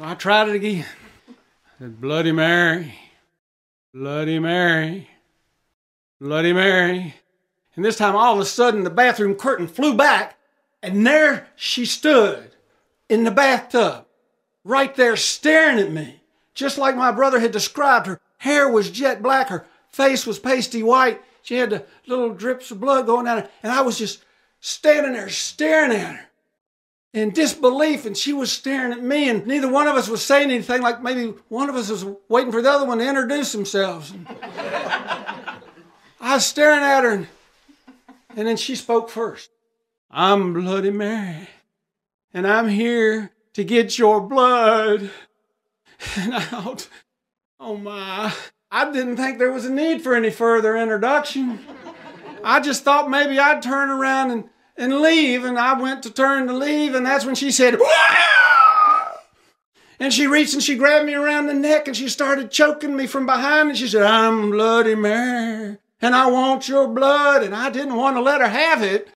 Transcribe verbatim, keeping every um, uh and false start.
So I tried it again. I said, Bloody Mary, Bloody Mary, Bloody Mary. And this time, all of a sudden, the bathroom curtain flew back, and there she stood in the bathtub, right there staring at me, just like my brother had described. Her hair was jet black, her face was pasty white. She had the little drips of blood going down her, and I was just standing there staring at her in disbelief, and she was staring at me, and neither one of us was saying anything, like maybe one of us was waiting for the other one to introduce themselves. I was staring at her, and, and then she spoke first. I'm Bloody Mary, and I'm here to get your blood. And I thought, oh my, I didn't think there was a need for any further introduction. I just thought maybe I'd turn around and, and leave, and I went to turn to leave, and that's when she said, Wah! And she reached and she grabbed me around the neck, and she started choking me from behind, and she said, I'm Bloody Mary, and I want your blood. And I didn't want to let her have it,